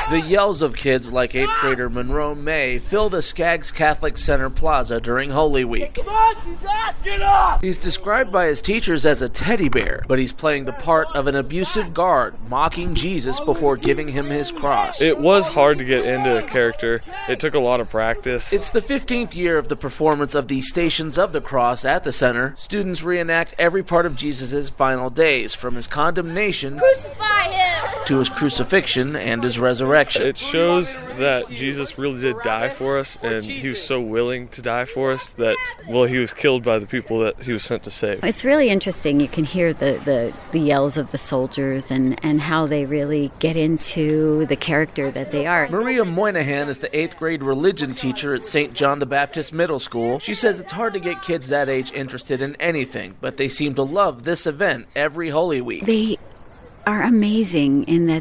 The yells of kids like 8th grader Monroe May fill the Skaggs Catholic Center Plaza during Holy Week. Come on, Jesus! Get up! He's described by his teachers as a teddy bear, but he's playing the part of an abusive guard, mocking Jesus before giving him his cross. It was hard to get into a character. It took a lot of practice. It's the 15th year of the performance of the Stations of the Cross at the center. Students reenact every part of Jesus' final days, from his condemnation Crucify him! to his crucifixion and his resurrection. It shows that Jesus really did die for us, and he was so willing to die for us that, well, he was killed by the people that he was sent to save. It's really interesting. You can hear the yells of the soldiers and how they really get into the character that they are. Maria Moynihan is the 8th grade religion teacher at St. John the Baptist Middle School. She says it's hard to get kids that age interested in anything, but they seem to love this event every Holy Week. They are amazing in that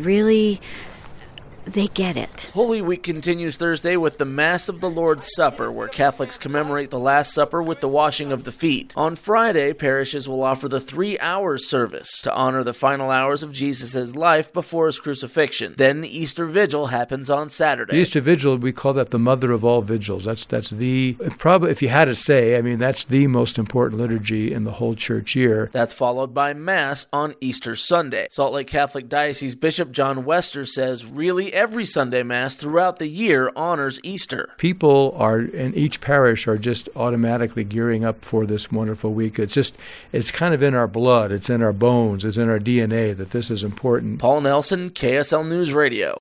they get it. Holy Week continues Thursday with the Mass of the Lord's Supper, where Catholics commemorate the Last Supper with the washing of the feet. On Friday, parishes will offer the 3-hour service to honor the final hours of Jesus' life before his crucifixion. Then the Easter Vigil happens on Saturday. The Easter Vigil, we call that the mother of all vigils. That's the, probably, if you had to say, that's the most important liturgy in the whole church year. That's followed by Mass on Easter Sunday. Salt Lake Catholic Diocese Bishop John Wester says really every Sunday Mass throughout the year honors Easter. People in each parish are just automatically gearing up for this wonderful week. It's kind of in our blood, it's in our bones, it's in our DNA that this is important. Paul Nelson, KSL News Radio.